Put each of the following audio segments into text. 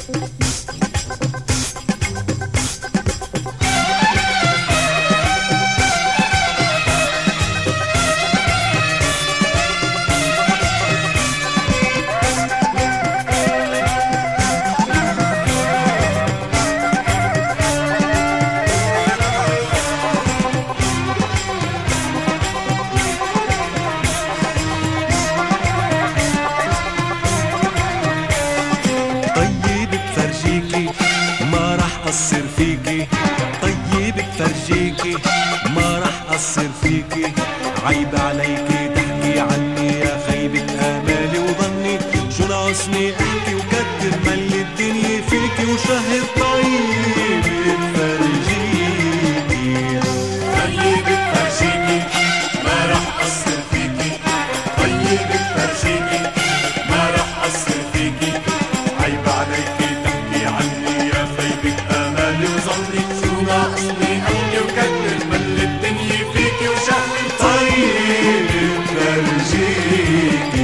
أقصر فيكي، طيب بفرجيكي ما رح أقصر فيكي. عيب عليكي تحكي عني يا خيبة آمالي وظني، شو ناقصني أحكي وكتر ملي الدنيا فيكي وشهر طيب بفرجيكي. طيب بفرجيكي ما رح أقصر فيكي، طيب بفرجيكي ما رح أقصر فيكي. عيب عليكي تحكي عني يا خيبة آمالي وظني، شو ناقصني أحكي وكتر ملي الدنيا فيكي وشهر طيب بفرجيكي.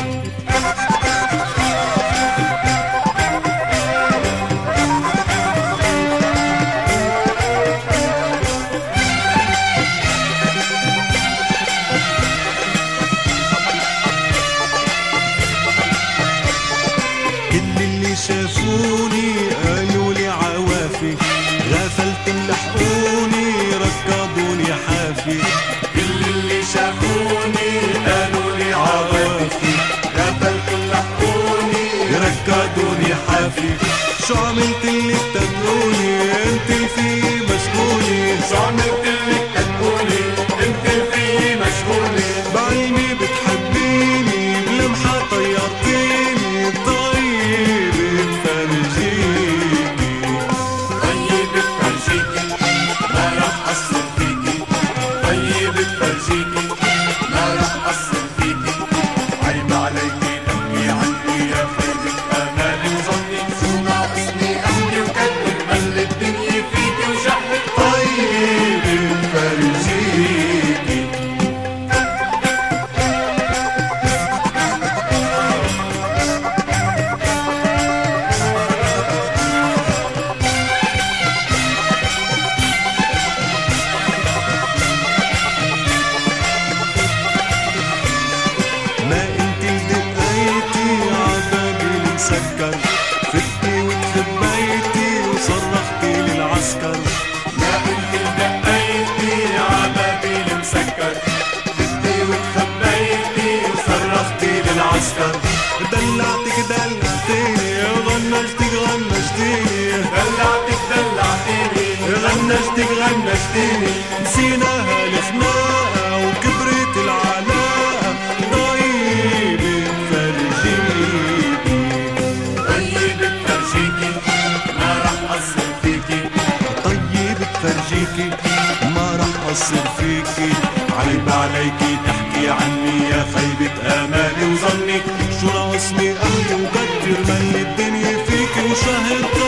شافوني قالوا لي عوافي، غفلت ملحقوني ركضوني حافي. كل اللي شافوني قالوا لي عوافي، غفلت ملحقوني ركضوني حافي. شو عملت اللي بتدقوني انت في مشغولي، شو عملت اللي بتدقوني انت في مشغولي. بعيني بتحبيني بلمحة طيرتيني. طيب بفرجيكي، طيب بفرجيكي ما رح أقصر فيكي، طيب بفرجيكي ما رح أقصر فيكي. عيب عليكي تحكي عني يا خيبة آمالي وظني، شو ناقصني أحكي وكتر ملي الدنيا فيكي وشهر طيب بفرجيكي. ما انت دقيتي عبابي مسكر، فتي وتخبيتي وصرختي للعسكر. ما انت دقيتي عبابي المسكر، فتي وتخبيتي وصرختي للعسكر. دلعتك دلعتيني غنجتك غنجتيني، دلعتك دلعتيني غنجتك غنجتيني. نسيناها الخناقة وكبرت العلاقة. طيب بفرجيكي، طيب بفرجيكي ما رح أقصر فيكي، طيب بفرجيكي ما رح أقصر فيكي. عيب عليكي تحكي عني يا خيبة آمالي وظني، شو ناقصني أهلي وكتر ملي الدنيا فيكي وشهر